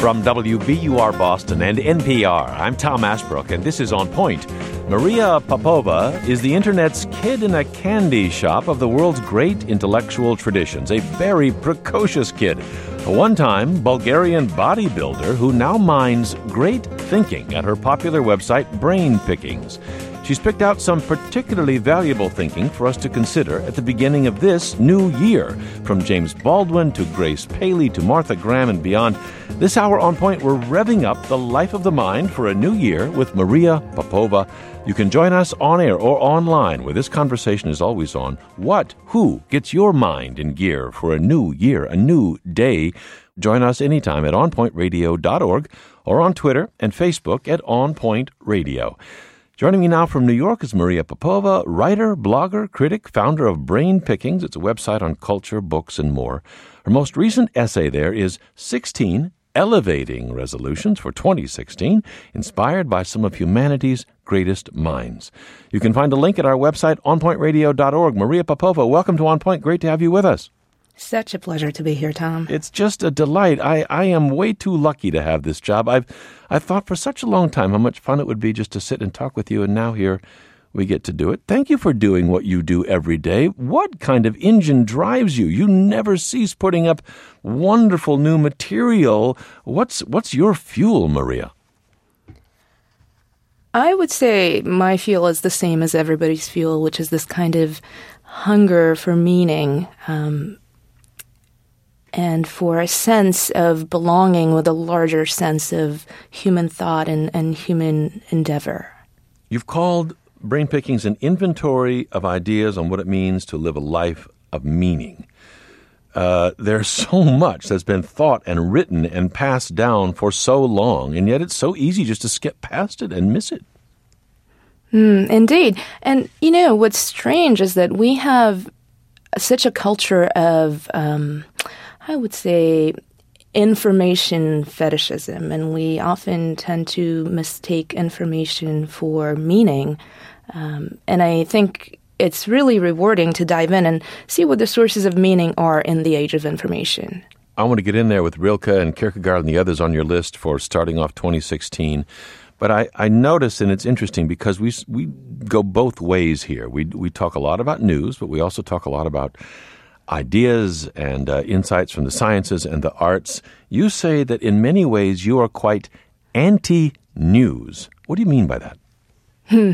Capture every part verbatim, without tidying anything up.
From W B U R Boston and N P R, I'm Tom Ashbrook, and this is On Point. Maria Popova is the Internet's kid in a candy shop of the world's great intellectual traditions, a very precocious kid. A one-time Bulgarian bodybuilder who now mines great thinking at her popular website, Brain Pickings. She's picked out some particularly valuable thinking for us to consider at the beginning of this new year. From James Baldwin to Grace Paley to Martha Graham and beyond, this hour On Point, we're revving up the life of the mind for a new year with Maria Popova. You can join us on air or online, where this conversation is always on. What, who gets your mind in gear for a new year, a new day? Join us anytime at on point radio dot org or on Twitter and Facebook at On Point Radio. Joining me now from New York is Maria Popova, writer, blogger, critic, founder of Brain Pickings. It's a website on culture, books, and more. Her most recent essay there is sixteen Elevating Resolutions for twenty sixteen, inspired by some of humanity's greatest minds. You can find a link at our website, on point radio dot org. Maria Popova, welcome to On Point. Great to have you with us. Such a pleasure to be here, Tom. It's just a delight. I, I am way too lucky to have this job. I've I've thought for such a long time how much fun it would be just to sit and talk with you, and now here we get to do it. Thank you for doing what you do every day. What kind of engine drives you? You never cease putting up wonderful new material. What's what's your fuel, Maria? I would say my fuel is the same as everybody's fuel, which is this kind of hunger for meaning. Um, and for a sense of belonging with a larger sense of human thought and, and human endeavor. You've called Brain Pickings an inventory of ideas on what it means to live a life of meaning. Uh, there's so much that's been thought and written and passed down for so long, and yet it's so easy just to skip past it and miss it. Mm, indeed. And, you know, what's strange is that we have such a culture of, um, I would say, information fetishism, and we often tend to mistake information for meaning. Um, and I think it's really rewarding to dive in and see what the sources of meaning are in the age of information. I want to get in there with Rilke and Kierkegaard and the others on your list for starting off twenty sixteen. But I, I notice, and it's interesting because we we go both ways here. We we talk a lot about news, but we also talk a lot about ideas and uh, insights from the sciences and the arts. You say that in many ways you are quite anti-news. What do you mean by that? Hmm.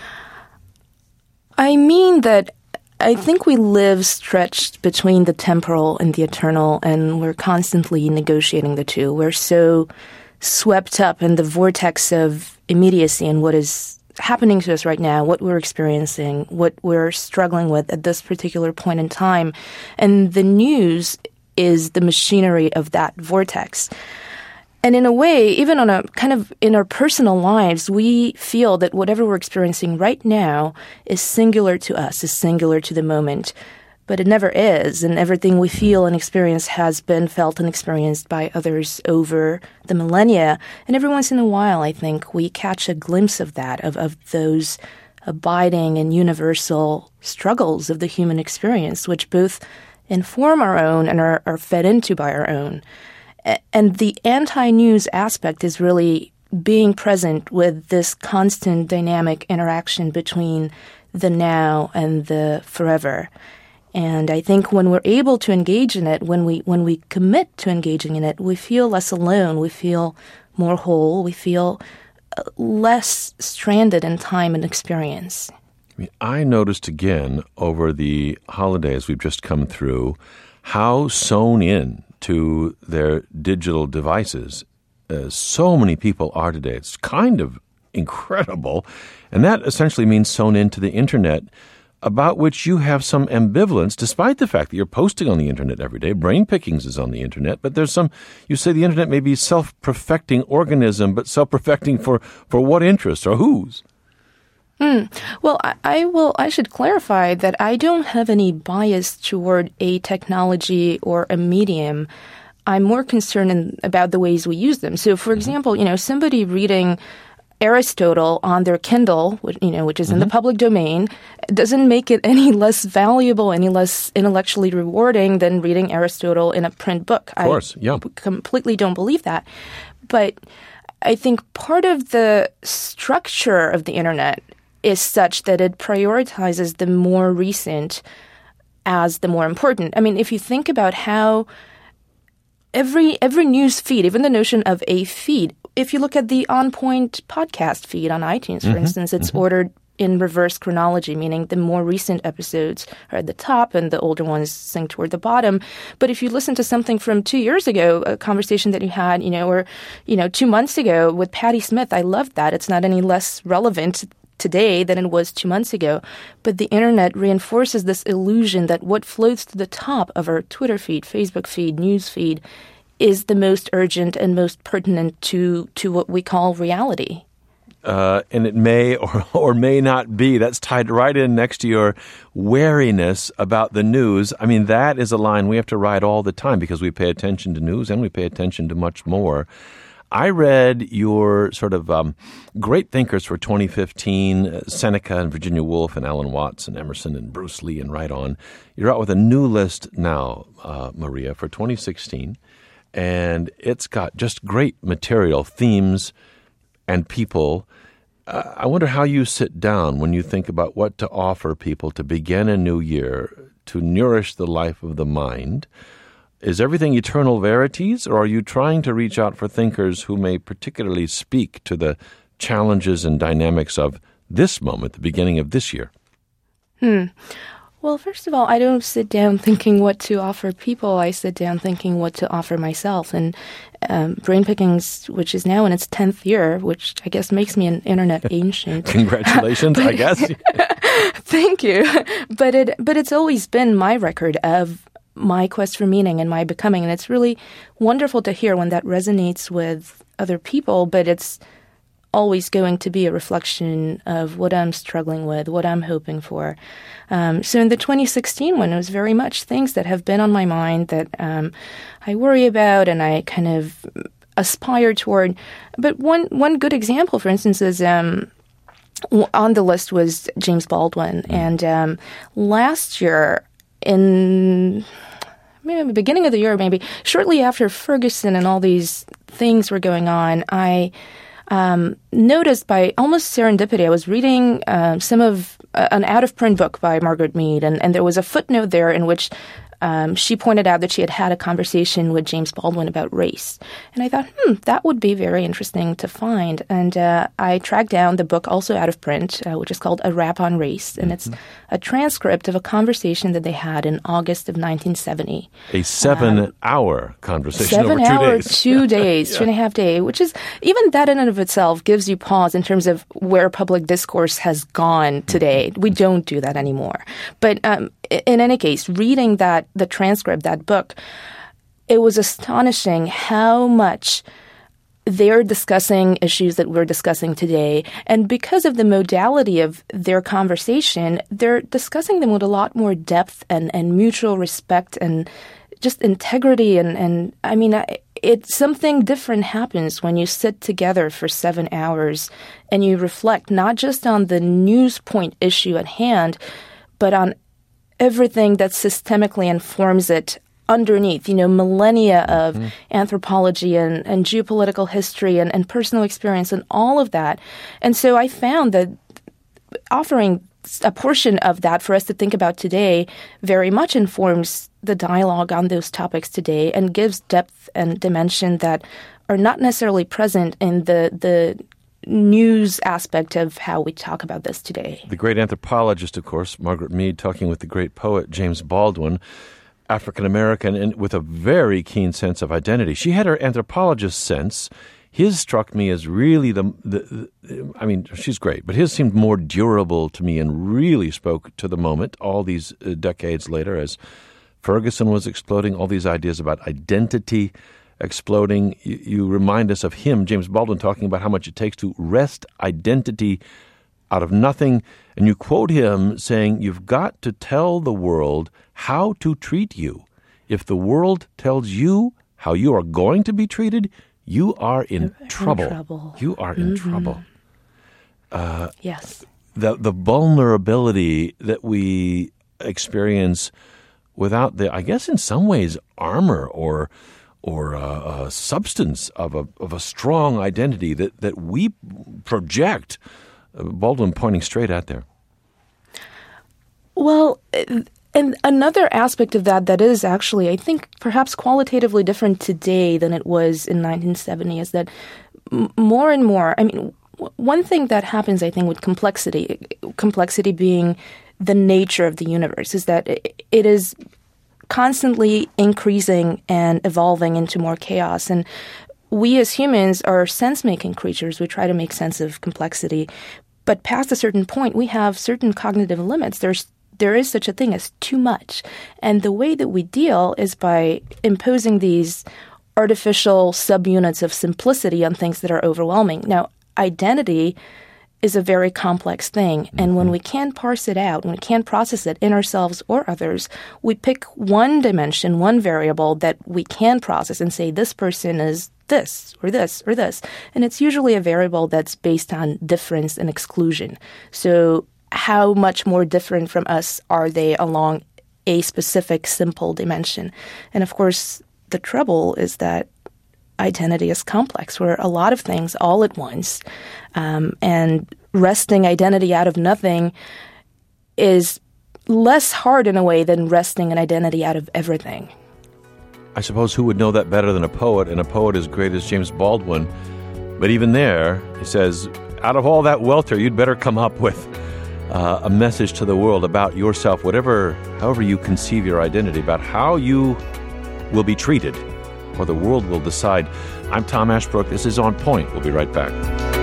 I mean that I think we live stretched between the temporal and the eternal, and we're constantly negotiating the two. We're so swept up in the vortex of immediacy and what is happening to us right now, what we're experiencing, what we're struggling with at this particular point in time. And the news is the machinery of that vortex. And in a way, even on a kind of in our personal lives, we feel that whatever we're experiencing right now is singular to us, is singular to the moment. But it never is, and everything we feel and experience has been felt and experienced by others over the millennia. And every once in a while, I think, we catch a glimpse of that, of, of those abiding and universal struggles of the human experience, which both inform our own and are, are fed into by our own. And the anti-news aspect is really being present with this constant dynamic interaction between the now and the forever. And I think when we're able to engage in it, when we when we commit to engaging in it, we feel less alone, we feel more whole, we feel less stranded in time and experience. I mean, I noticed again over the holidays we've just come through how sewn in to their digital devices uh, so many people are today. It's kind of incredible. And that essentially means sewn into the internet, about which you have some ambivalence, despite the fact that you're posting on the internet every day. Brain Pickings is on the internet, but there's some, you say the internet may be self-perfecting organism, but self-perfecting for, for what interest or whose? Mm. Well, I, I will. I should clarify that I don't have any bias toward a technology or a medium. I'm more concerned in, about the ways we use them. So, for example, you know, somebody reading Aristotle on their Kindle, which, you know, which is mm-hmm. in the public domain, doesn't make it any less valuable, any less intellectually rewarding than reading Aristotle in a print book. Of course, I yeah. completely don't believe that. But I think part of the structure of the internet is such that it prioritizes the more recent as the more important. I mean, if you think about how every every news feed, even the notion of a feed, if you look at the On Point podcast feed on iTunes, for mm-hmm, instance, it's mm-hmm. ordered in reverse chronology, meaning the more recent episodes are at the top and the older ones sink toward the bottom. But if you listen to something from two years ago, a conversation that you had, you know, or, you know, two months ago with Patti Smith, I loved that. It's not any less relevant today than it was two months ago. But the internet reinforces this illusion that what floats to the top of our Twitter feed, Facebook feed, news feed is the most urgent and most pertinent to, to what we call reality. Uh, and it may or, or may not be. That's tied right in next to your wariness about the news. I mean, that is a line we have to ride all the time because we pay attention to news and we pay attention to much more. I read your sort of um, great thinkers for twenty fifteen, uh, Seneca and Virginia Woolf and Alan Watts and Emerson and Bruce Lee and right on. You're out with a new list now, uh, Maria, for twenty sixteen. And it's got just great material, themes, and people. Uh, I wonder how you sit down when you think about what to offer people to begin a new year, to nourish the life of the mind. Is everything eternal verities, or are you trying to reach out for thinkers who may particularly speak to the challenges and dynamics of this moment, the beginning of this year? Hmm. Well, first of all, I don't sit down thinking what to offer people. I sit down thinking what to offer myself. And um, Brain Pickings, which is now in its tenth year, which I guess makes me an internet ancient. Congratulations, but, I guess. Thank you. But it, but it's always been my record of my quest for meaning and my becoming. And it's really wonderful to hear when that resonates with other people, but it's always going to be a reflection of what I'm struggling with, what I'm hoping for. Um, so in the twenty sixteen one, it was very much things that have been on my mind that um, I worry about and I kind of aspire toward. But one one good example, for instance, is um, on the list was James Baldwin. And um, last year, in maybe the beginning of the year, maybe shortly after Ferguson and all these things were going on, I Um, noticed by almost serendipity, I was reading uh, some of uh, an out-of-print book by Margaret Mead, and, and there was a footnote there in which um, she pointed out that she had had a conversation with James Baldwin about race. And I thought, hmm, that would be very interesting to find. And uh, I tracked down the book, also out of print, uh, which is called A Rap on Race, and mm-hmm. it's a transcript of a conversation that they had in August of nineteen seventy. A seven-hour um, conversation seven over two hour, days. two days, yeah. two and a half day, which is, even that in and of itself gives you pause in terms of where public discourse has gone today. We don't do that anymore. But um, in any case, reading that, the transcript, that book, it was astonishing how much they're discussing issues that we're discussing today. And because of the modality of their conversation, they're discussing them with a lot more depth and, and mutual respect and just integrity. And, and I mean, it's something different happens when you sit together for seven hours and you reflect not just on the news point issue at hand, but on everything that systemically informs it underneath, you know, millennia of mm-hmm. anthropology and, and geopolitical history and, and personal experience and all of that. And so I found that offering a portion of that for us to think about today very much informs the dialogue on those topics today and gives depth and dimension that are not necessarily present in the the news aspect of how we talk about this today. The great anthropologist, of course, Margaret Mead, talking with the great poet James Baldwin, African-American, and with a very keen sense of identity. She had her anthropologist sense. His struck me as really the, the, the, I mean, she's great, but his seemed more durable to me and really spoke to the moment all these uh, decades later as Ferguson was exploding, all these ideas about identity exploding. You, you remind us of him, James Baldwin, talking about how much it takes to wrest identity out of nothing. And you quote him saying, you've got to tell the world how to treat you. If the world tells you how you are going to be treated, you are in, in trouble. trouble. You are in mm-hmm. trouble. Uh, yes. The the vulnerability that we experience without the, I guess in some ways, armor or or uh, a substance of a of a strong identity that, that we project. Baldwin pointing straight at there. Well, and another aspect of that that is actually, I think, perhaps qualitatively different today than it was in nineteen seventy is that m- more and more, I mean, w- one thing that happens, I think, with complexity, complexity being the nature of the universe, is that it, it is constantly increasing and evolving into more chaos. And we as humans are sense-making creatures. We try to make sense of complexity. But past a certain point, we have certain cognitive limits. There's There is such a thing as too much. And the way that we deal is by imposing these artificial subunits of simplicity on things that are overwhelming. Now, identity is a very complex thing. Mm-hmm. And when we can't parse it out, when we can't process it in ourselves or others, we pick one dimension, one variable that we can process and say, this person is this or this or this. And it's usually a variable that's based on difference and exclusion. So how much more different from us are they along a specific simple dimension? And of course, the trouble is that identity is complex. We're a lot of things all at once. Um, and wresting identity out of nothing is less hard in a way than wresting an identity out of everything. I suppose who would know that better than a poet, and a poet as great as James Baldwin. But even there, he says, out of all that welter, you'd better come up with uh, a message to the world about yourself, whatever, however you conceive your identity, about how you will be treated, or the world will decide. I'm Tom Ashbrook. This is On Point. We'll be right back.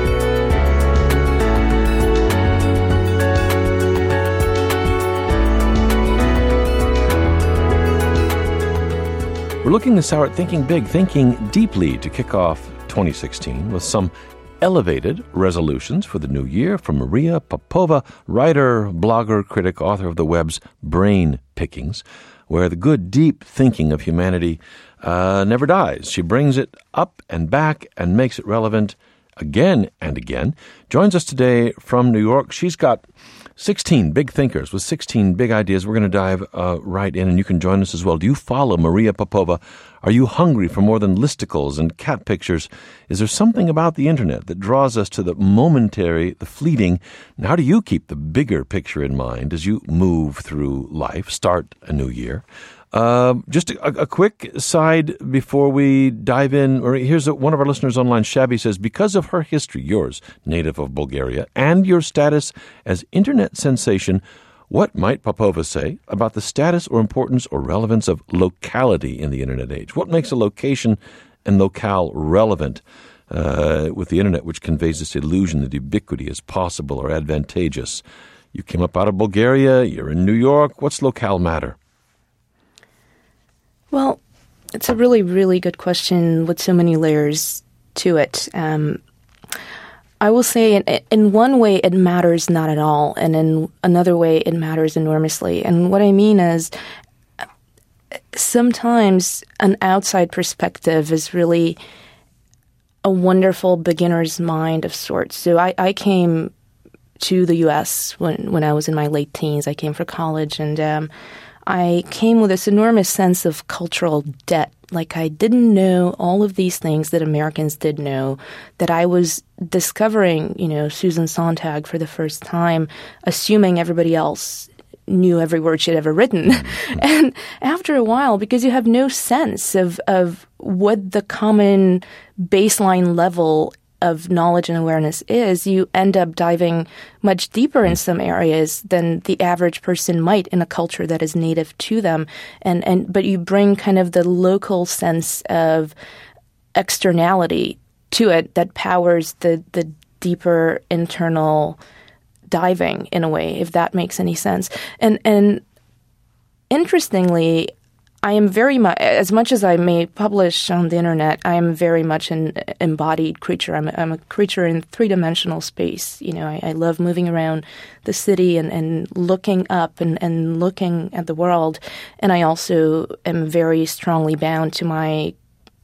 We're looking this hour at Thinking Big, Thinking Deeply to kick off twenty sixteen with some elevated resolutions for the new year from Maria Popova, writer, blogger, critic, author of the web's Brain Pickings, where the good, deep thinking of humanity uh, never dies. She brings it up and back and makes it relevant again and again. Joins us today from New York. She's got sixteen big thinkers with sixteen big ideas. We're going to dive uh, right in, and you can join us as well. Do you follow Maria Popova? Are you hungry for more than listicles and cat pictures? Is there something about the internet that draws us to the momentary, the fleeting? And how do you keep the bigger picture in mind as you move through life, start a new year? Uh, just a, a quick side before we dive in. Or here's a, one of our listeners online, Shabby, says, because of her history, yours, native of Bulgaria, and your status as internet sensation, what might Popova say about the status or importance or relevance of locality in the internet age? What makes a location and locale relevant uh, with the internet, which conveys this illusion that ubiquity is possible or advantageous? You came up out of Bulgaria, you're in New York. What's locale matter? Well, it's a really, really good question with so many layers to it. Um, I will say in, in one way it matters not at all, and in another way it matters enormously. And what I mean is sometimes an outside perspective is really a wonderful beginner's mind of sorts. So I, I came to the U S when, when I was in my late teens. I came for college, and um, I came with this enormous sense of cultural debt. Like I didn't know all of these things that Americans did know, that I was discovering, you know, Susan Sontag for the first time, assuming everybody else knew every word she'd ever written. And after a while, because you have no sense of, of what the common baseline level of knowledge and awareness is, you end up diving much deeper in some areas than the average person might in a culture that is native to them. And, and but you bring kind of the local sense of externality to it that powers the, the deeper internal diving in a way, if that makes any sense. And and interestingly, I am very much, as much as I may publish on the internet, I am very much an embodied creature. I'm a, I'm a creature in three-dimensional space. You know, I, I love moving around the city and, and looking up and, and looking at the world. And I also am very strongly bound to my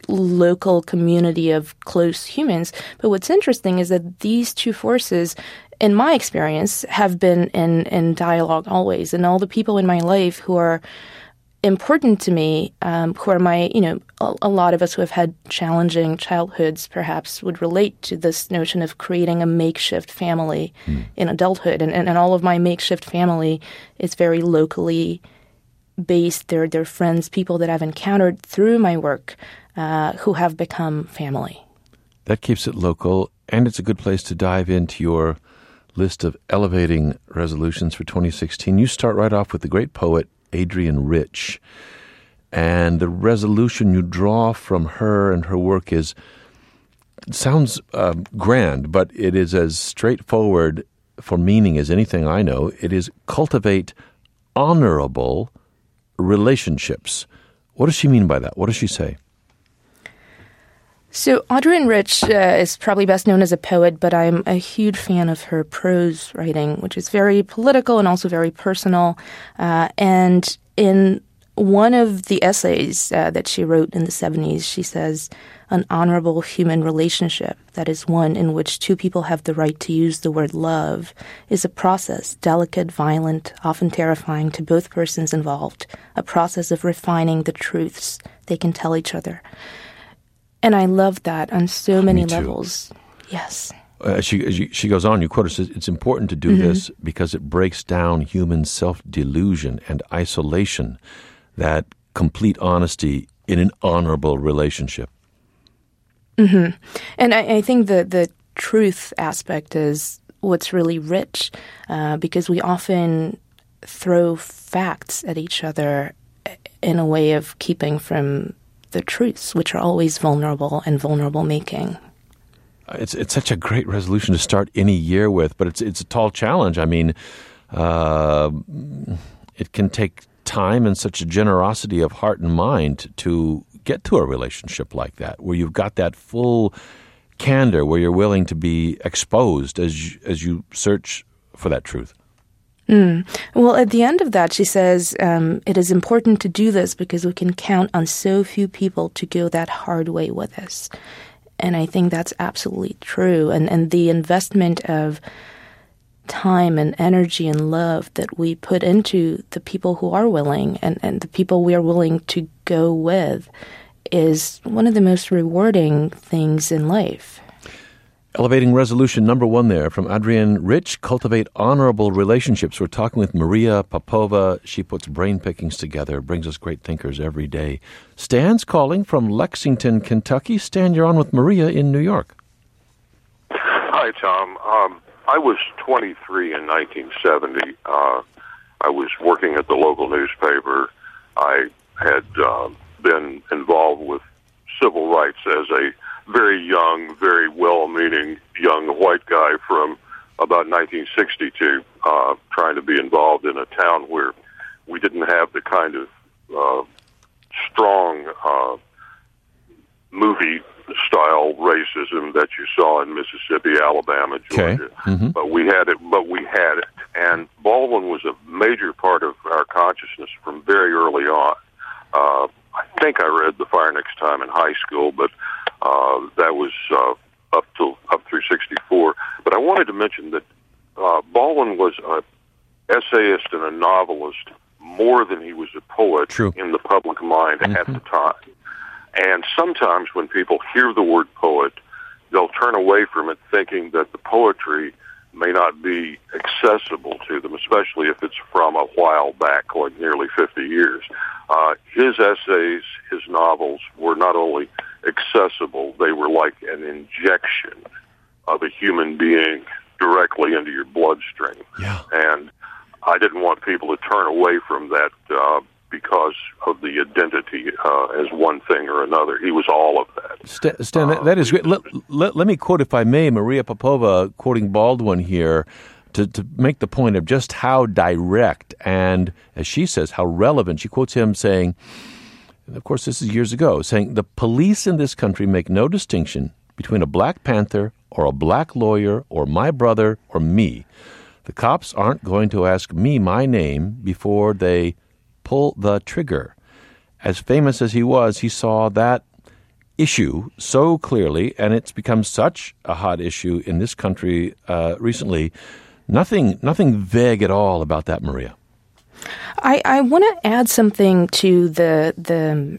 local community of close humans. But what's interesting is that these two forces in my experience, have been in, in dialogue always. And all the people in my life who are important to me, um, who are my, you know, a, a lot of us who have had challenging childhoods perhaps would relate to this notion of creating a makeshift family mm. in adulthood. And, and, and all of my makeshift family is very locally based. They're, they're friends, people that I've encountered through my work uh, who have become family. That keeps it local, and it's a good place to dive into your list of elevating resolutions for twenty sixteen. You start right off with the great poet Adrienne Rich, and the resolution you draw from her and her work is, it sounds uh, grand, but it is as straightforward for meaning as anything I know. It is cultivate honorable relationships. What does she mean by that? What does she say? So Adrienne Rich uh, is probably best known as a poet, but I'm a huge fan of her prose writing, which is very political and also very personal. Uh, and in one of the essays uh, that she wrote in the seventies, she says, an honorable human relationship, that is one in which two people have the right to use the word love, is a process, delicate, violent, often terrifying to both persons involved, a process of refining the truths they can tell each other. And I love that on so many levels. Yes. Uh, she, she she goes on, you quote her, says, it's important to do mm-hmm. this because it breaks down human self-delusion and isolation, that complete honesty in an honorable relationship. Mm-hmm. And I, I think the, the truth aspect is what's really rich, uh, because we often throw facts at each other in a way of keeping from the truths, which are always vulnerable and vulnerable making. It's it's such a great resolution to start any year with, but it's it's a tall challenge. I mean, uh, it can take time and such a generosity of heart and mind to get to a relationship like that, where you've got that full candor, where you're willing to be exposed as you, as you search for that truth. Mm. Well, at the end of that, she says, um, it is important to do this because we can count on so few people to go that hard way with us. And I think that's absolutely true. And, and the investment of time and energy and love that we put into the people who are willing and, and the people we are willing to go with is one of the most rewarding things in life. Elevating resolution number one there from Adrienne Rich, cultivate honorable relationships. We're talking with Maria Popova. She puts brain pickings together, brings us great thinkers every day. Stan's calling from Lexington, Kentucky. Stan, you're on with Maria in New York. Hi, Tom. Um, I was twenty-three in nineteen seventy. Uh, I was working at the local newspaper. I had uh, been involved with civil rights as a very young, very well-meaning young white guy from about nineteen sixty-two, uh, trying to be involved in a town where we didn't have the kind of uh, strong uh, movie-style racism that you saw in Mississippi, Alabama, Georgia. Okay. Mm-hmm. But we had it. But we had it, and Baldwin was a major part of our consciousness from very early on. Uh, I think I read The Fire Next Time in high school, but uh, that was uh, up to up through sixty-four. But I wanted to mention that uh, Baldwin was an essayist and a novelist more than he was a poet True. in the public mind mm-hmm. at the time. And sometimes when people hear the word poet, they'll turn away from it thinking that the poetry may not be accessible to them, especially if it's from a while back, like nearly fifty years. Uh, his essays, his novels were not only accessible, they were like an injection of a human being directly into your bloodstream. Yeah. And I didn't want people to turn away from that uh, because of the identity uh, as one thing or another. He was all of that. Stan, Stan uh, that is great. Let, let, let me quote, if I may, Maria Popova quoting Baldwin here to, to make the point of just how direct and, as she says, how relevant. She quotes him saying, and of course this is years ago, saying, the police in this country make no distinction between a Black Panther or a black lawyer or my brother or me. The cops aren't going to ask me my name before they pull the trigger. As famous as he was, he saw that issue so clearly, and it's become such a hot issue in this country uh, recently. Nothing, nothing vague at all about that, Maria. I, I want to add something to the the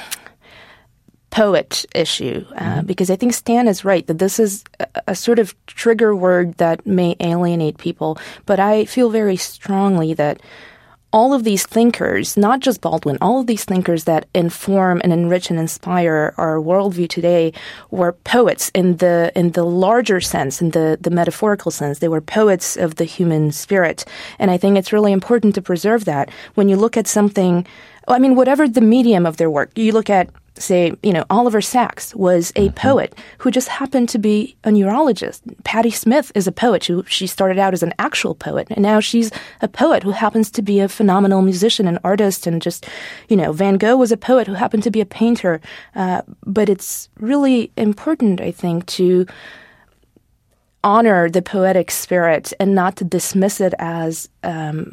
poet issue uh, mm-hmm. because I think Stan is right that this is a, a sort of trigger word that may alienate people. But I feel very strongly that all of these thinkers, not just Baldwin, all of these thinkers that inform and enrich and inspire our worldview today were poets in the in the larger sense, in the, the metaphorical sense. They were poets of the human spirit. And I think it's really important to preserve that. When you look at something, I mean, whatever the medium of their work, you look at, say, you know, Oliver Sacks was a mm-hmm. poet who just happened to be a neurologist. Patti Smith is a poet who she started out as an actual poet, and now she's a poet who happens to be a phenomenal musician and artist. And just, you know, Van Gogh was a poet who happened to be a painter. Uh, but it's really important, I think, to honor the poetic spirit and not to dismiss it as um,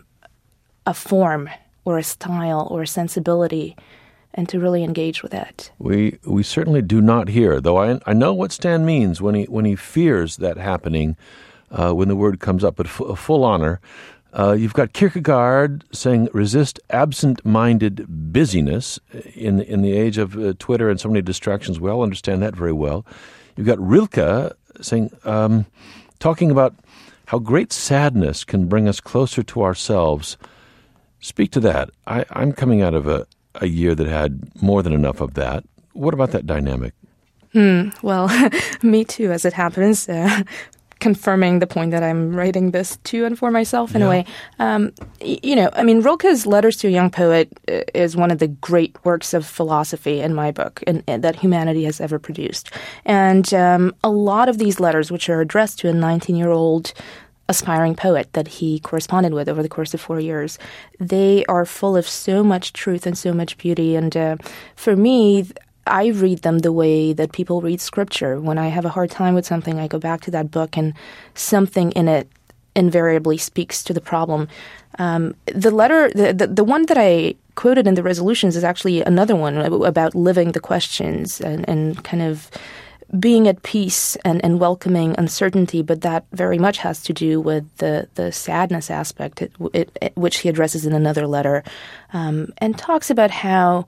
a form or a style or a sensibility, and to really engage with that. We we certainly do not here, though I I know what Stan means when he when he fears that happening uh, when the word comes up, but f- full honor. Uh, you've got Kierkegaard saying, resist absent-minded busyness in, in the age of uh, Twitter and so many distractions. We all understand that very well. You've got Rilke saying, um, talking about how great sadness can bring us closer to ourselves. Speak to that. I, I'm coming out of a a year that had more than enough of that. What about that dynamic? Hmm. Well, me too, as it happens. Uh, confirming the point that I'm writing this to and for myself in yeah. a way. Um, you know, I mean, Rilke's Letters to a Young Poet is one of the great works of philosophy in my book and, and that humanity has ever produced. And um, a lot of these letters, which are addressed to a nineteen-year-old aspiring poet that he corresponded with over the course of four years, they are full of so much truth and so much beauty. And uh, for me, I read them the way that people read scripture. When I have a hard time with something, I go back to that book, and something in it invariably speaks to the problem. Um, the letter, the, the the one that I quoted in the resolutions is actually another one about living the questions and, and kind of being at peace and, and welcoming uncertainty, but that very much has to do with the, the sadness aspect, it, it, it, which he addresses in another letter, um, and talks about how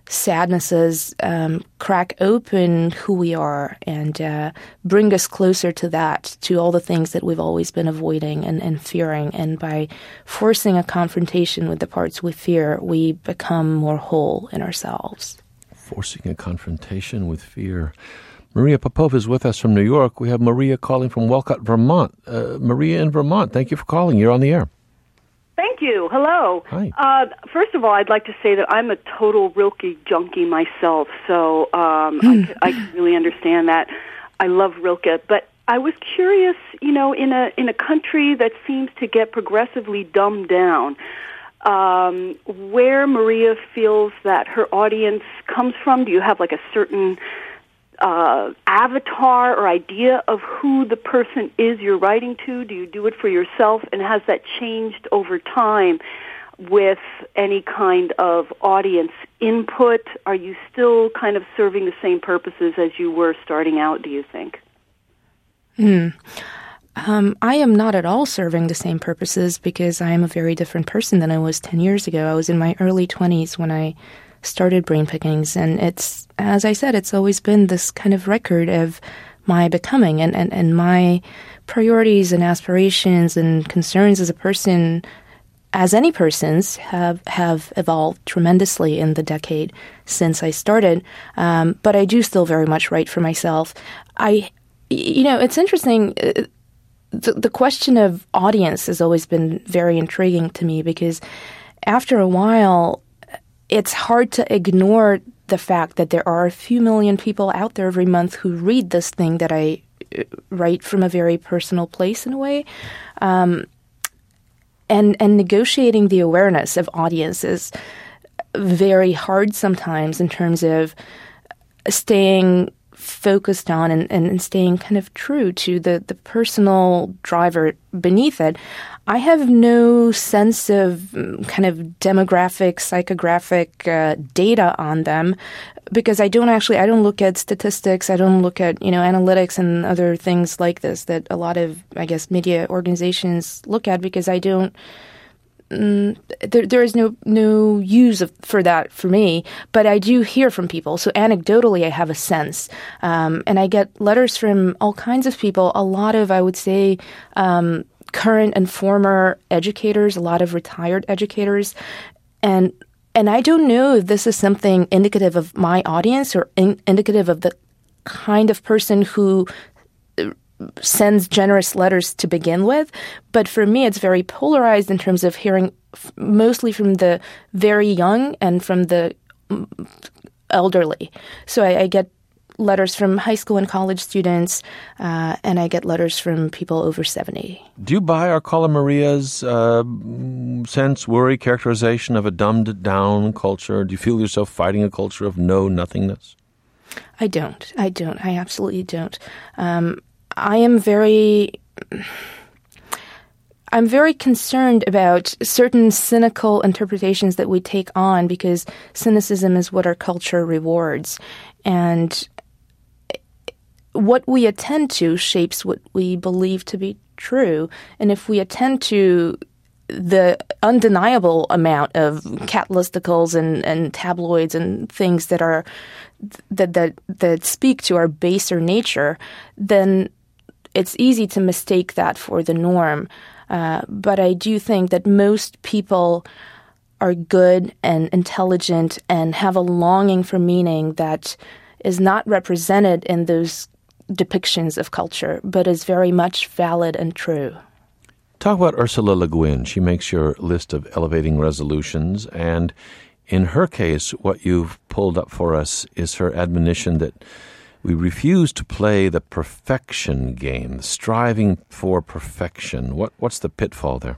sadnesses um, crack open who we are and uh, bring us closer to that, to all the things that we've always been avoiding and, and fearing. And by forcing a confrontation with the parts we fear, we become more whole in ourselves. Forcing a confrontation with fear. Maria Popova is with us from New York. We have Maria calling from Walcott, Vermont. Uh, Maria in Vermont, thank you for calling. You're on the air. Thank you. Hello. Hi. Uh, first of all, I'd like to say that I'm a total Rilke junkie myself, so um, I, I can really understand that. I love Rilke, but I was curious, you know, in a in a country that seems to get progressively dumbed down, um, where Maria feels that her audience comes from. Do you have like a certain Uh, avatar or idea of who the person is you're writing to? Do you do it for yourself? And has that changed over time with any kind of audience input? Are you still kind of serving the same purposes as you were starting out, do you think? Hmm. Um, I am not at all serving the same purposes because I am a very different person than I was ten years ago. I was in my early twenties when I started Brain Pickings, and it's, as I said, it's always been this kind of record of my becoming, and, and, and my priorities and aspirations and concerns as a person, as any person's, have, have evolved tremendously in the decade since I started. Um, but I do still very much write for myself. I, you know, it's interesting. Uh, the, the question of audience has always been very intriguing to me because after a while, it's hard to ignore the fact that there are a few million people out there every month who read this thing that I write from a very personal place in a way. Um, and, and negotiating the awareness of audience is very hard sometimes in terms of staying focused on and, and staying kind of true to the, the personal driver beneath it, I have no sense of kind of demographic, psychographic uh, data on them because I don't actually, I don't look at statistics, I don't look at, you know, analytics and other things like this that a lot of, I guess, media organizations look at because I don't, Mm, there, there is no no use of, for that for me, but I do hear from people. So anecdotally, I have a sense, um, and I get letters from all kinds of people. A lot of, I would say, um, current and former educators, a lot of retired educators, and and I don't know if this is something indicative of my audience or in, indicative of the kind of person who sends generous letters to begin with. But for me, it's very polarized in terms of hearing f- mostly from the very young and from the mm, elderly. So I, I get letters from high school and college students, uh, and I get letters from people over seventy. Do you buy Arcala Maria's uh, sense, worry, characterization of a dumbed-down culture? Do you feel yourself fighting a culture of know-nothingness? I don't. I don't. I absolutely don't. Um, I am very, I'm very concerned about certain cynical interpretations that we take on because cynicism is what our culture rewards. And what we attend to shapes what we believe to be true. And if we attend to the undeniable amount of cat listicles and, and tabloids and things that are that that that speak to our baser nature, then it's easy to mistake that for the norm. Uh, but I do think that most people are good and intelligent and have a longing for meaning that is not represented in those depictions of culture, but is very much valid and true. Talk about Ursula Le Guin. She makes your list of elevating resolutions, and in her case, what you've pulled up for us is her admonition that we refuse to play the perfection game, striving for perfection. What what's the pitfall there?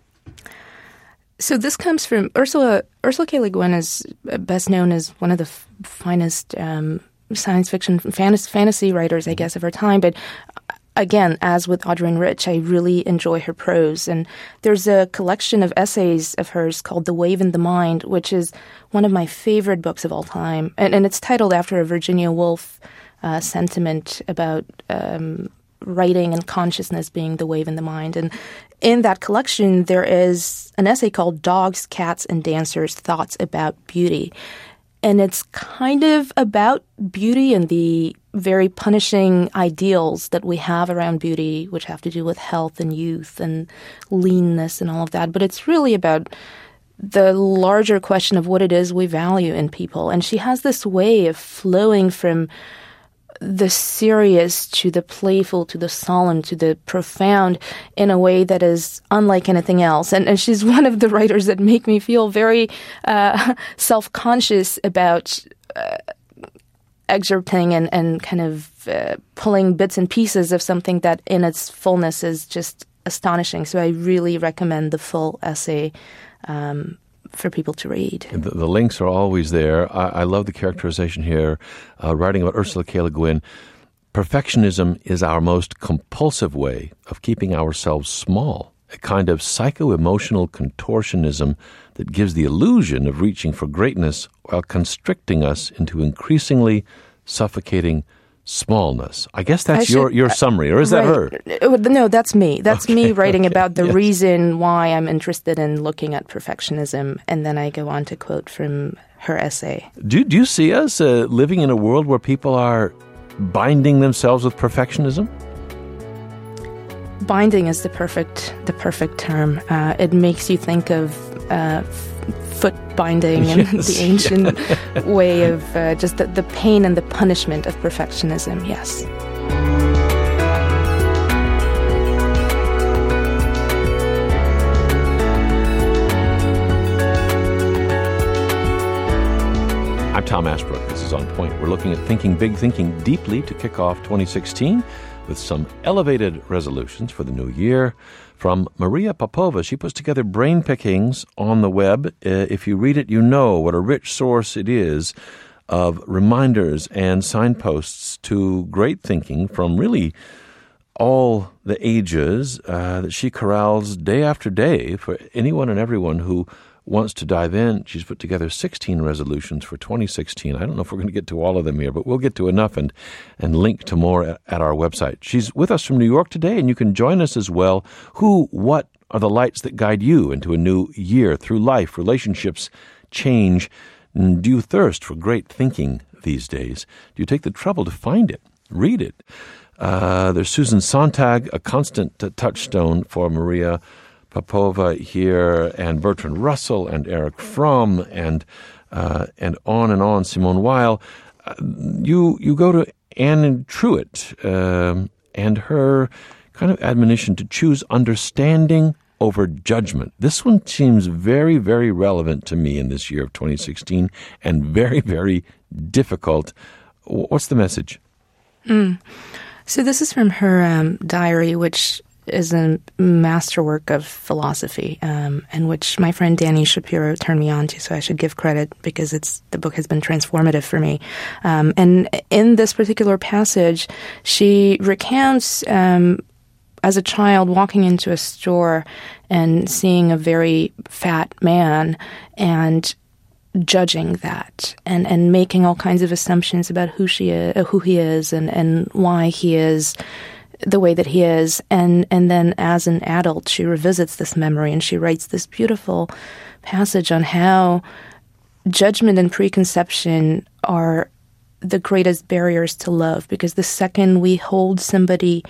So this comes from Ursula. Ursula K. Le Guin is best known as one of the f- finest um, science fiction fantasy, fantasy writers, I guess, of her time. But again, as with Adrienne Rich, I really enjoy her prose. And there's a collection of essays of hers called The Wave in the Mind, which is one of my favorite books of all time. And, and it's titled after a Virginia Woolf uh, sentiment about um, writing and consciousness being the wave in the mind. And in that collection, there is an essay called Dogs, Cats, and Dancers, Thoughts About Beauty. And it's kind of about beauty and the very punishing ideals that we have around beauty, which have to do with health and youth and leanness and all of that. But it's really about the larger question of what it is we value in people. And she has this way of flowing from the serious to the playful to the solemn to the profound in a way that is unlike anything else. And, and she's one of the writers that make me feel very uh, self-conscious about uh, excerpting and, and kind of uh, pulling bits and pieces of something that in its fullness is just astonishing. So I really recommend the full essay um for people to read. The, the links are always there. I, I love the characterization here, uh, writing about Ursula K. Le Guin. Perfectionism is our most compulsive way of keeping ourselves small, a kind of psycho-emotional contortionism that gives the illusion of reaching for greatness while constricting us into increasingly suffocating smallness. I guess that's I should, your, your summary, or is right. that her? No, that's me. That's okay, me writing okay, about the yes. reason why I'm interested in looking at perfectionism, and then I go on to quote from her essay. Do, do you see us uh, living in a world where people are binding themselves with perfectionism? Binding is the perfect the perfect term. Uh, it makes you think of uh, foot binding and yes, the ancient yeah. way of uh, just the, the pain and the punishment of perfectionism, yes. I'm Tom Ashbrook. This is On Point. We're looking at thinking big, thinking deeply to kick off twenty sixteen with some elevated resolutions for the new year. From Maria Popova, she puts together brain pickings on the web. Uh, if you read it, you know what a rich source it is of reminders and signposts to great thinking from really all the ages uh, that she corrals day after day for anyone and everyone who wants to dive in. She's put together sixteen resolutions for twenty sixteen. I don't know if we're going to get to all of them here, but we'll get to enough and, and link to more at, at our website. She's with us from New York today, and you can join us as well. Who, what are the lights that guide you into a new year through life, relationships, change? And do you thirst for great thinking these days? Do you take the trouble to find it, read it? Uh, there's Susan Sontag, a constant uh, touchstone for Maria Popova here, and Bertrand Russell, and Eric Fromm, and uh, and on and on, Simone Weil. Uh, you you go to Anne Truitt um, and her kind of admonition to choose understanding over judgment. This one seems very, very relevant to me in this year of twenty sixteen, and very, very difficult. What's the message? Mm. So this is from her um, diary, which is a masterwork of philosophy, um, and which my friend Danny Shapiro turned me on to, so I should give credit because it's the book has been transformative for me. Um, and in this particular passage, she recounts um, as a child walking into a store and seeing a very fat man and judging that and, and making all kinds of assumptions about who she is, who he is, and, and why he is the way that he is. And, and then as an adult, she revisits this memory and she writes this beautiful passage on how judgment and preconception are the greatest barriers to love, because the second we hold somebody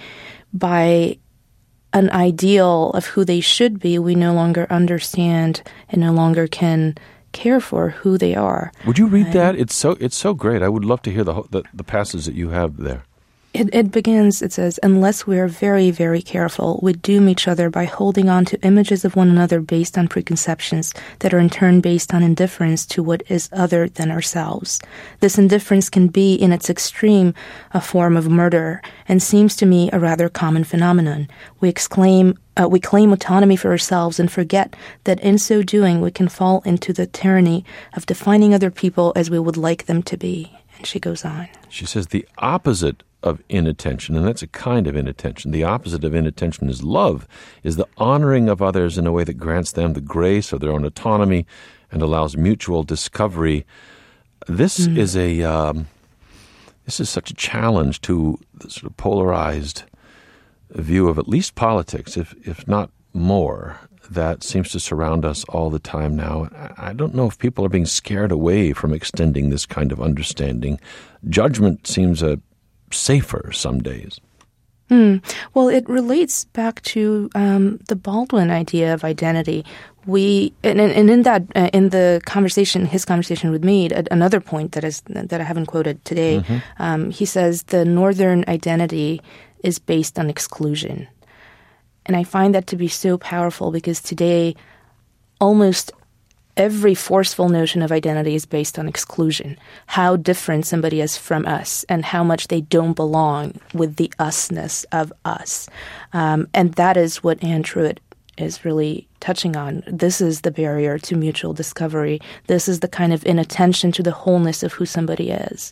by an ideal of who they should be, we no longer understand and no longer can care for who they are. Would you read and that? It's so it's so great. I would love to hear the the, the passage that you have there. It, it begins, it says, unless we are very, very careful, we doom each other by holding on to images of one another based on preconceptions that are in turn based on indifference to what is other than ourselves. This indifference can be, in its extreme, a form of murder, and seems to me a rather common phenomenon. We exclaim, uh, we claim autonomy for ourselves and forget that in so doing we can fall into the tyranny of defining other people as we would like them to be. And she goes on. She says the opposite of inattention, and that's a kind of inattention. The opposite of inattention is love, is the honoring of others in a way that grants them the grace of their own autonomy and allows mutual discovery. This mm. is a um, this is such a challenge to the sort of polarized view of at least politics, if if not more, that seems to surround us all the time now. I don't know if people are being scared away from extending this kind of understanding. Judgment seems a safer some days. Mm. Well, it relates back to um, the Baldwin idea of identity. We and, and in that uh, in the conversation, his conversation with Mead, another point that is that I haven't quoted today, mm-hmm. um, he says the Northern identity is based on exclusion, and I find that to be so powerful because today, almost every forceful notion of identity is based on exclusion, how different somebody is from us and how much they don't belong with the usness of us. Um, and that is what Anne Truitt is really touching on. This is the barrier to mutual discovery. This is the kind of inattention to the wholeness of who somebody is.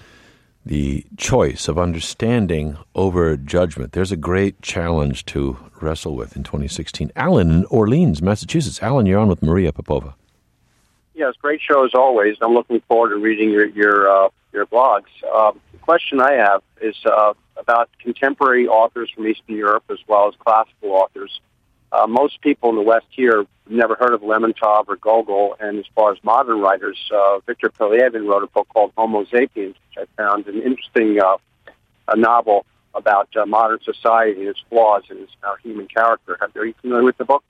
The choice of understanding over judgment. There's a great challenge to wrestle with in twenty sixteen. Alan in Orleans, Massachusetts. Alan, you're on with Maria Popova. Yes, great show as always. I'm looking forward to reading your your uh, your blogs. Uh, the question I have is uh, about contemporary authors from Eastern Europe as well as classical authors. Uh, most people in the West here have never heard of Lermontov or Gogol, and as far as modern writers, uh, Victor Pelyevin wrote a book called Homo Sapiens, which I found an interesting uh, a novel about uh, modern society and its flaws and its, our human character. Are you familiar with the book?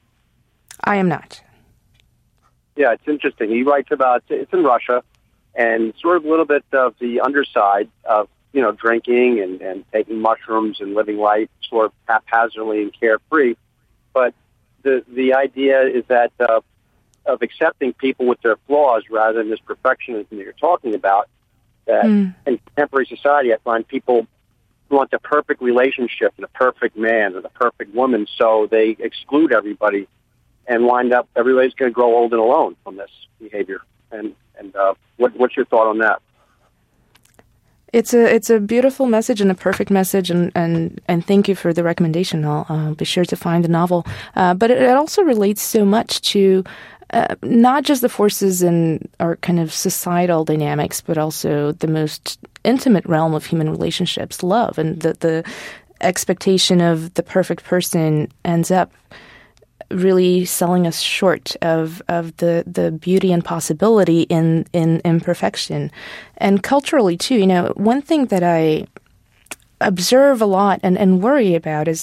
I am not. Yeah, it's interesting. He writes about, it's in Russia, and sort of a little bit of the underside of, you know, drinking and, and taking mushrooms and living life sort of haphazardly and carefree. But the the idea is that uh, of accepting people with their flaws rather than this perfectionism that you're talking about, that mm. in contemporary society I find people want the perfect relationship and the perfect man or the perfect woman, so they exclude everybody and wind up, everybody's going to grow old and alone from this behavior. And And uh, what, what's your thought on that? It's a it's a beautiful message and a perfect message, and, and, and thank you for the recommendation. I'll uh, be sure to find the novel. Uh, but it, it also relates so much to uh, not just the forces in our kind of societal dynamics, but also the most intimate realm of human relationships, love, and the, the expectation of the perfect person ends up really selling us short of, of the, the beauty and possibility in, in imperfection. And culturally, too, you know, one thing that I observe a lot and, and worry about is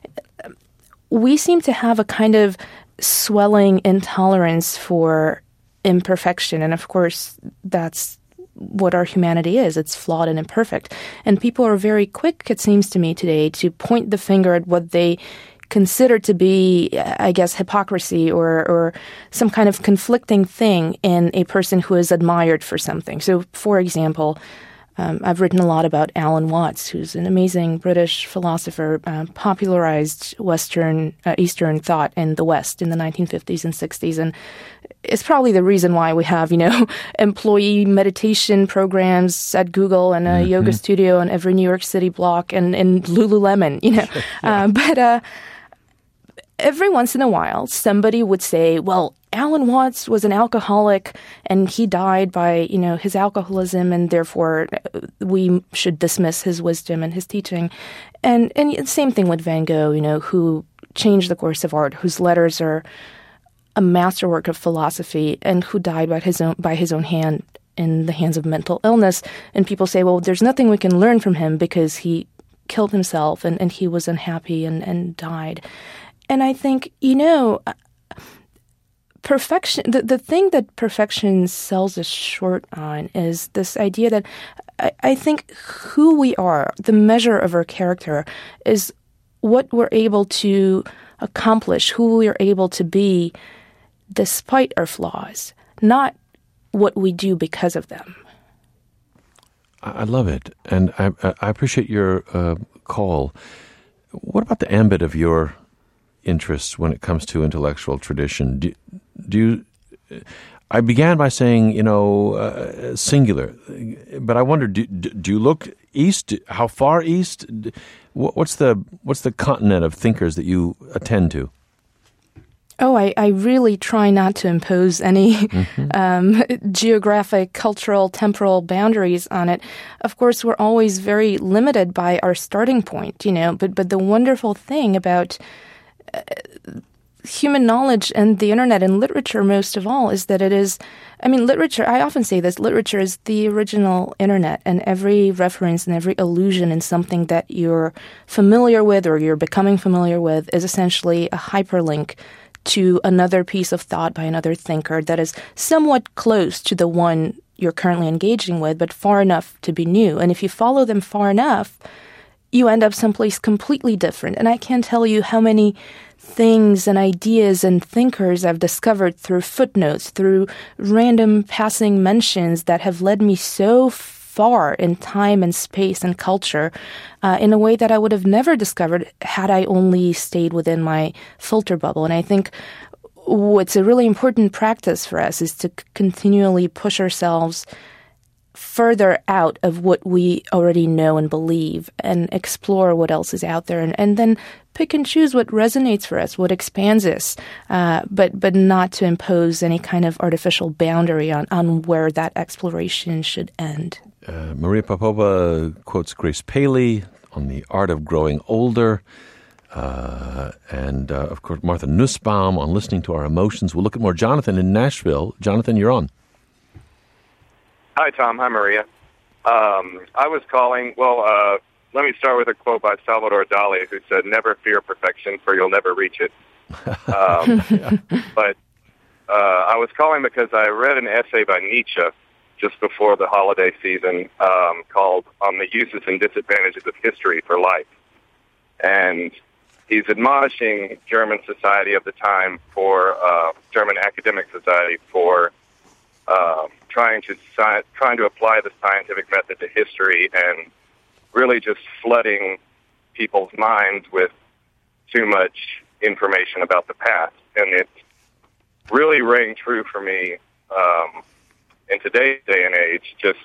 we seem to have a kind of swelling intolerance for imperfection. And of course, that's what our humanity is. It's flawed and imperfect. And people are very quick, it seems to me today, to point the finger at what they considered to be, I guess, hypocrisy or, or some kind of conflicting thing in a person who is admired for something. So, for example, um, I've written a lot about Alan Watts, who's an amazing British philosopher, uh, popularized Western, uh, Eastern thought in the West in the nineteen fifties and sixties. And it's probably the reason why we have, you know, employee meditation programs at Google and a mm-hmm. yoga studio in every New York City block and in Lululemon, you know. yeah. uh, but, uh, every once in a while, somebody would say, well, Alan Watts was an alcoholic and he died by, you know, his alcoholism, and therefore we should dismiss his wisdom and his teaching. And and same thing with Van Gogh, you know, who changed the course of art, whose letters are a masterwork of philosophy, and who died by his own by his own hand in the hands of mental illness. And people say, well, there's nothing we can learn from him because he killed himself and, and he was unhappy and, and died. And I think, you know, perfection, the, the thing that perfection sells us short on is this idea that I, I think who we are, the measure of our character, is what we're able to accomplish, who we are able to be despite our flaws, not what we do because of them. I love it. And I, I appreciate your uh, call. What about the ambit of your interests when it comes to intellectual tradition? Do, do you, I began by saying, you know, uh, singular, but I wonder, do, do you look east? How far east? What's the what's the continent of thinkers that you attend to? Oh, I, I really try not to impose any mm-hmm. um, geographic, cultural, temporal boundaries on it. Of course, we're always very limited by our starting point, you know, but but the wonderful thing about Uh, human knowledge and the internet and literature, most of all, is that it is, I mean, literature, I often say this, literature is the original internet, and every reference and every allusion in something that you're familiar with or you're becoming familiar with is essentially a hyperlink to another piece of thought by another thinker that is somewhat close to the one you're currently engaging with, but far enough to be new. And if you follow them far enough, you end up someplace completely different. And I can't tell you how many things and ideas and thinkers I've discovered through footnotes, through random passing mentions that have led me so far in time and space and culture uh, in a way that I would have never discovered had I only stayed within my filter bubble. And I think what's a really important practice for us is to continually push ourselves further out of what we already know and believe and explore what else is out there, and, and then pick and choose what resonates for us, what expands us, uh, but but not to impose any kind of artificial boundary on, on where that exploration should end. Uh, Maria Popova quotes Grace Paley on the art of growing older. Uh, and, uh, of course, Martha Nussbaum on listening to our emotions. We'll look at more. Jonathan in Nashville. Jonathan, you're on. Hi, Tom. Hi, Maria. Um, I was calling, well, uh, let me start with a quote by Salvador Dali, who said, "Never fear perfection, for you'll never reach it." Um, but uh, I was calling because I read an essay by Nietzsche just before the holiday season um, called On the Uses and Disadvantages of History for Life. And he's admonishing German society of the time for, uh, German academic society for uh, trying to sci- trying to apply the scientific method to history and really just flooding people's minds with too much information about the past. And it really rang true for me um, in today's day and age, just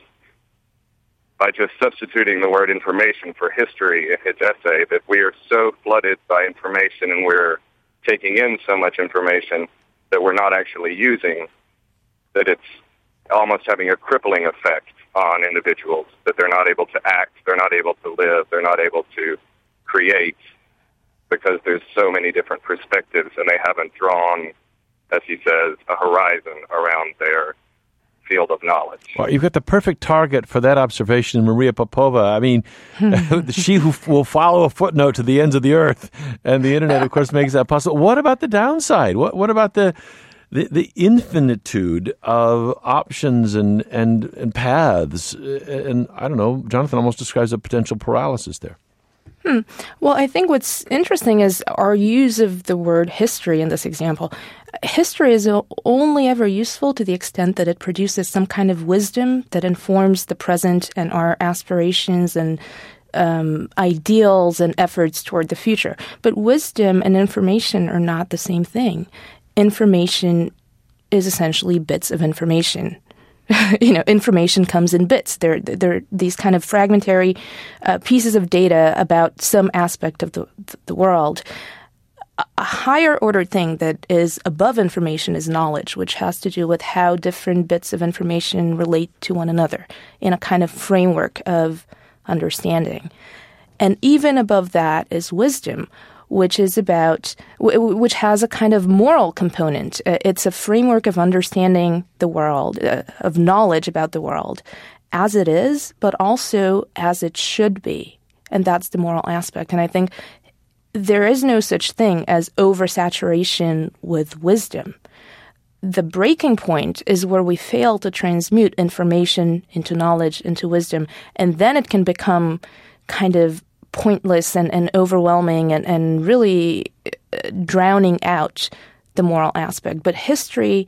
by just substituting the word information for history in his essay, that we are so flooded by information and we're taking in so much information that we're not actually using, that it's almost having a crippling effect on individuals, that they're not able to act, they're not able to live, they're not able to create, because there's so many different perspectives and they haven't drawn, as he says, a horizon around their field of knowledge. Well, you've got the perfect target for that observation in Maria Popova. I mean, she who will follow a footnote to the ends of the earth, and the internet, of course, makes that possible. What about the downside? What what about the the, the infinitude of options and, and, and paths? And I don't know, Jonathan almost describes a potential paralysis there. Hmm. Well, I think what's interesting is our use of the word history in this example. History is only ever useful to the extent that it produces some kind of wisdom that informs the present and our aspirations and um, ideals and efforts toward the future. But wisdom and information are not the same thing. Information is essentially bits of information. You know, information comes in bits. They're, they're these kind of fragmentary uh, pieces of data about some aspect of the, the world. A higher order thing that is above information is knowledge, which has to do with how different bits of information relate to one another in a kind of framework of understanding. And even above that is wisdom, which is about, which has a kind of moral component. It's a framework of understanding the world, uh, of knowledge about the world as it is, but also as it should be. And that's the moral aspect. And I think there is no such thing as oversaturation with wisdom. The breaking point is where we fail to transmute information into knowledge, into wisdom, and then it can become kind of pointless and, and overwhelming and, and really drowning out the moral aspect. But history,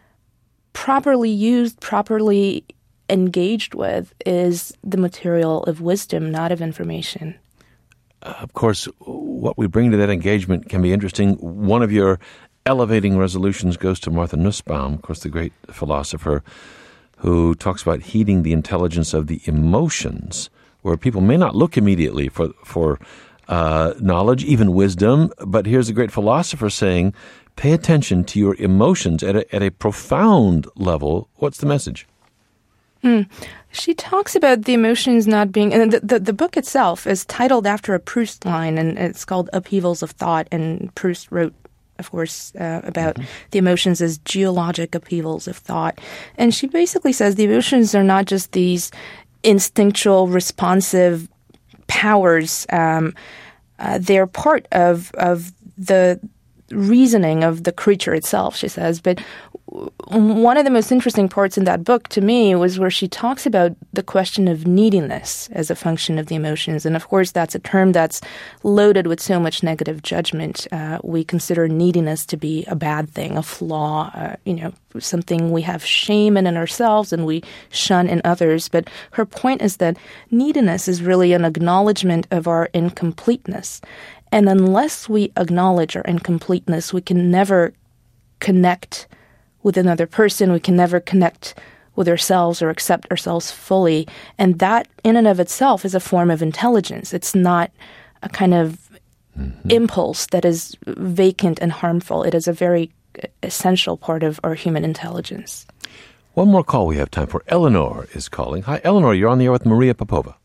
properly used, properly engaged with, is the material of wisdom, not of information. Uh, of course, what we bring to that engagement can be interesting. One of your elevating resolutions goes to Martha Nussbaum, of course, the great philosopher, who talks about heeding the intelligence of the emotions, where people may not look immediately for for uh, knowledge, even wisdom. But here's a great philosopher saying, pay attention to your emotions at a, at a profound level. What's the message? Mm. She talks about the emotions not being, and the, the, the book itself is titled after a Proust line, and it's called Upheavals of Thought, and Proust wrote, of course, uh, about mm-hmm. the emotions as geologic upheavals of thought. And she basically says the emotions are not just these instinctual, responsive powers. Um, uh, they're part of of the reasoning of the creature itself, she says. But one of the most interesting parts in that book to me was where she talks about the question of neediness as a function of the emotions. And of course, that's a term that's loaded with so much negative judgment. Uh, we consider neediness to be a bad thing, a flaw, uh, you know, something we have shame in in ourselves and we shun in others. But her point is that neediness is really an acknowledgement of our incompleteness. And unless we acknowledge our incompleteness, we can never connect with another person. We can never connect with ourselves or accept ourselves fully. And that in and of itself is a form of intelligence. It's not a kind of mm-hmm. impulse that is vacant and harmful. It is a very essential part of our human intelligence. One more call we have time for. Eleanor is calling. Hi, Eleanor. You're on the air with Maria Popova.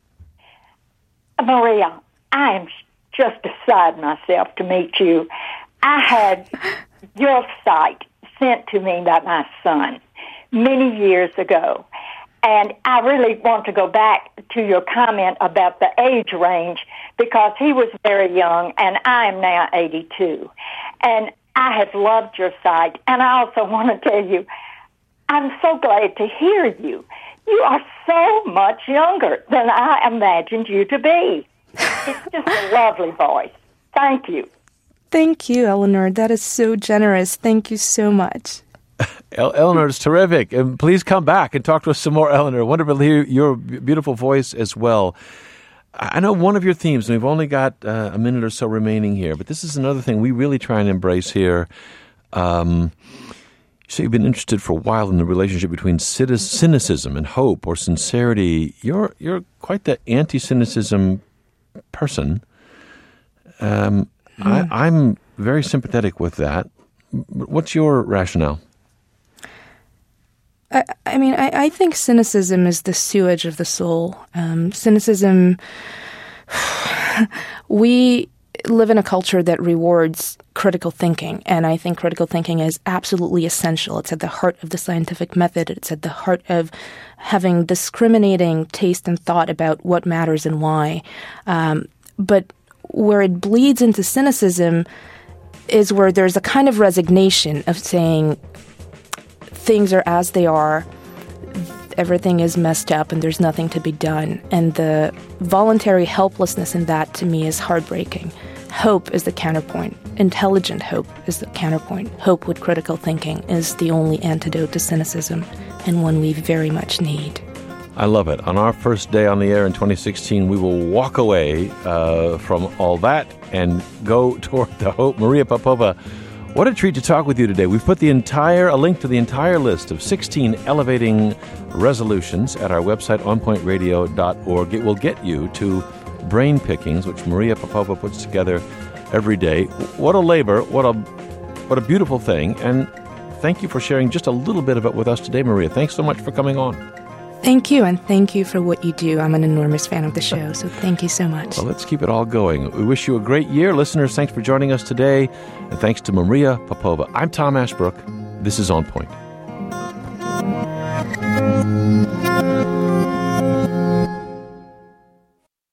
Maria, I am just beside myself to meet you. I had your site sent to me by my son many years ago. And I really want to go back to your comment about the age range because he was very young and I am now eighty-two. And I have loved your site. And I also want to tell you, I'm so glad to hear you. You are so much younger than I imagined you to be. It's just a lovely voice. Thank you. Thank you, Eleanor. That is so generous. Thank you so much. El- Eleanor is terrific. And please come back and talk to us some more, Eleanor. Wonderful to hear your beautiful voice as well. I know one of your themes, and we've only got uh, a minute or so remaining here, but this is another thing we really try and embrace here. Um, So you've been interested for a while in the relationship between cynicism and hope or sincerity. You're you're quite the anti-cynicism person. Um, mm. I, I'm very sympathetic with that. What's your rationale? I, I mean, I, I think cynicism is the sewage of the soul. Um, cynicism, we live in a culture that rewards critical thinking, and I think critical thinking is absolutely essential. It's at the heart of the scientific method. It's at the heart of having discriminating taste and thought about what matters and why. Um, but where it bleeds into cynicism is where there's a kind of resignation of saying things are as they are, everything is messed up, and there's nothing to be done. And the voluntary helplessness in that, to me, is heartbreaking. Hope is the counterpoint. Intelligent hope is the counterpoint. Hope with critical thinking is the only antidote to cynicism, and one we very much need. I love it. On our first day on the air in twenty sixteen, we will walk away uh, from all that and go toward the hope. Maria Popova, what a treat to talk with you today. We've put the entire a link to the entire list of sixteen elevating resolutions at our website, on point radio dot org. It will get you to Brain Pickings, which Maria Popova puts together every day. What a labor, what a what a beautiful thing. And thank you for sharing just a little bit of it with us today, Maria. Thanks so much for coming on. Thank you, and thank you for what you do. I'm an enormous fan of the show, so thank you so much. Well, let's keep it all going. We wish you a great year. Listeners, thanks for joining us today, and thanks to Maria Popova. I'm Tom Ashbrook. This is On Point.